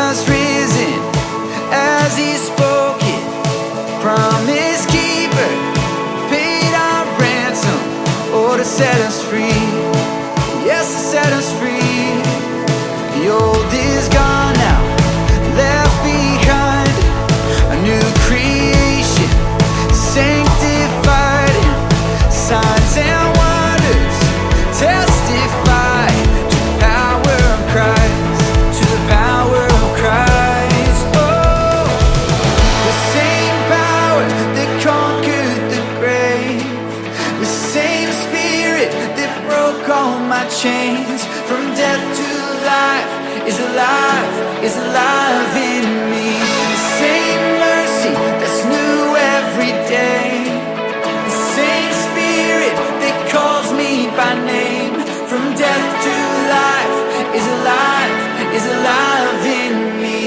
Jesus risen as he spoke it. Promise keeper, paid our ransom, oh, to set us free. Yes, to set us free. The old is gone now, left behind. A new creation, sanctified. Signs and wonders testify to the power of Christ, to the power of Christ. Oh, the same power that conquered the grave, the same Spirit that broke all my chains. From death to life is alive, is alive in me. The same mercy that's new every day, the same Spirit that calls me by name. From death to life is alive, is alive in me.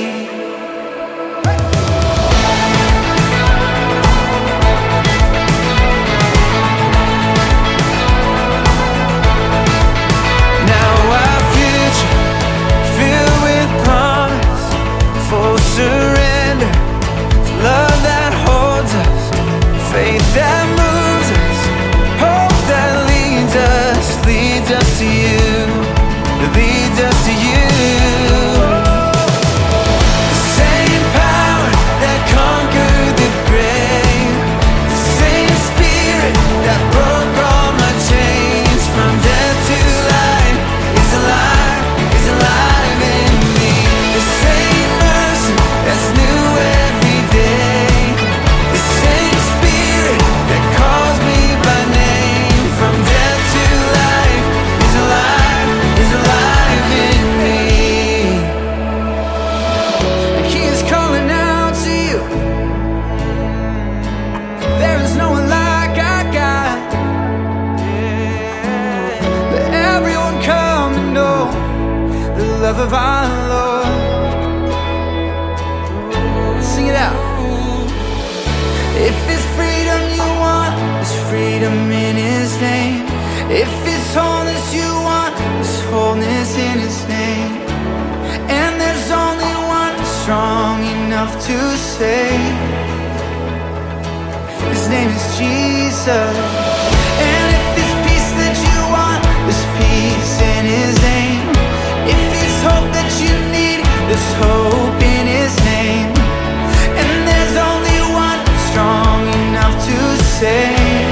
Now our future filled with promise, full surrender, love that holds us, faith that moves us, hope that leads us to you, leads us to you. The same power that conquered the grave, the same Spirit that broke all my chains. From death to life is alive, is alive in me. The same mercy that's new every day, the same Spirit that calls me by name. From death to life is alive, is alive in me. And he is calling out to you. There is no one like our God. Let everyone come and know the love of our Lord. Sing it out. If it's freedom you want, there's freedom in his name. If it's wholeness you want, there's wholeness in his name. And there's only one strong enough to save. His name is Jesus. And if it's peace that you want, there's peace in his name. If it's hope that you need, there's hope in his name. And there's only one strong enough to save.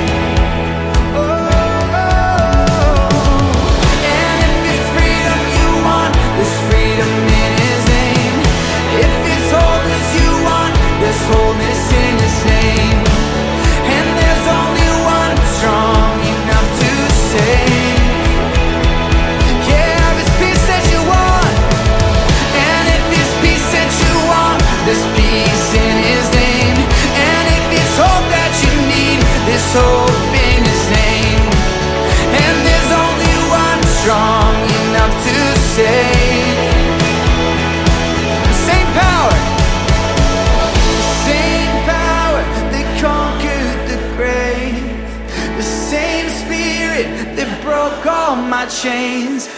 And if it's freedom you want, there's freedom in his name. If it's wholeness you want, there's wholeness in his name. And there's only one strong enough to save. Yeah, if it's peace that you want, and if it's peace that you want, there's peace in his name. And if it's hope that you need, there's hope in his name. And there's only one strong enough to save. The same power, the same power that conquered the grave, the same Spirit that broke all my chains.